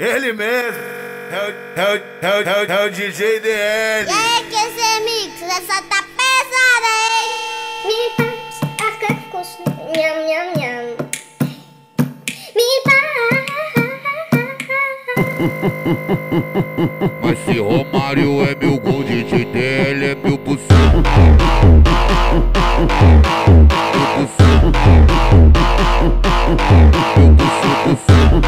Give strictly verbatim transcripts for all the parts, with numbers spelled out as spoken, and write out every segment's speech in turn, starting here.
Ele mesmo, é o, é o, é o, é o, é o D J D L. E aí, que esse mix, essa tá pesada, hein? Me faz as coisas, nham, nham, nham. Me faz. Mas se Romário é meu gol, D J D L é mil por cento. Mil por cento. Mil por cento.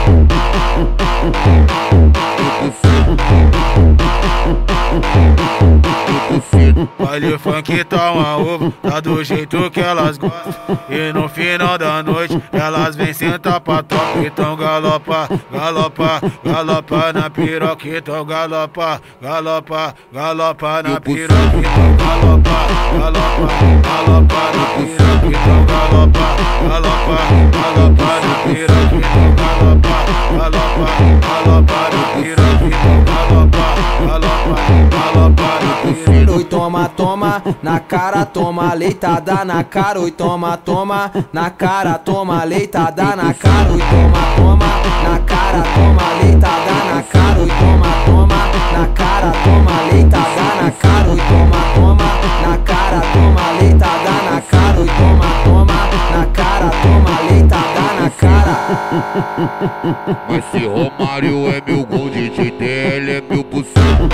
Baile funk toma ovo, tá do jeito que elas gostam. E no final da noite elas vêm sentar pra toca. Então galopa, galopa, galopa na piroca. Então galopa, galopa, galopa na piroca. Então galopa, galopa, galopa na piroca. Então galopa, galopa, galopa na piroca. Então galopa, galopa, galopa na piroca. Então galopa, galopa, galopa na piroca. Oi, toma, toma, na cara, toma, leitada na cara. Oi, toma, toma, na cara, toma, leitada na cara. Oi, toma, toma, na cara, toma, leitada na cara. Oi, toma, toma, na cara, toma, leitada na cara. Oi, toma, toma, na cara, toma, leitada na cara. Oi, toma, toma, na cara, toma, leitada na cara. Mas se Romário é meu gol, D J D L é mil por cento.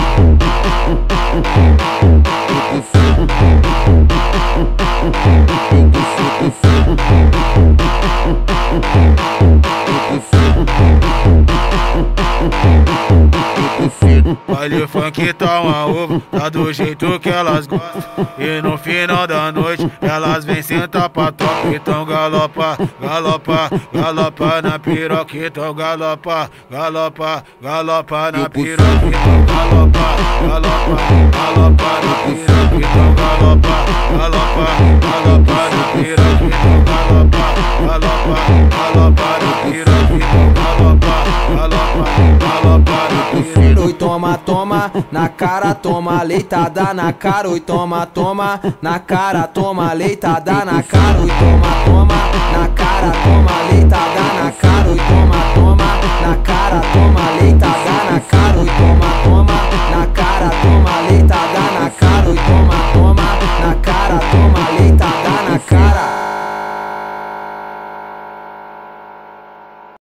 Baile funk toma ovo, tá do jeito que elas gostam. E no final da noite elas vêm sentar pra toca. Então galopa, galopa, galopa na piroca. Então galopa, galopa, galopa na piroca. Então galopa, galopa, galopa na piroca. Então galopa, galopa, galopa na piroca. Então galopa, galopa, galopa na piroca. Então galopa, galopa, galopa na piroca. Oi, toma, toma, na cara, toma, leitada na cara. Oi, toma, toma, na cara, toma, leitada na cara. Oi, toma, toma, na cara, toma, leitada na cara. Oi, toma, toma, na cara, toma, leitada na cara. Oi, toma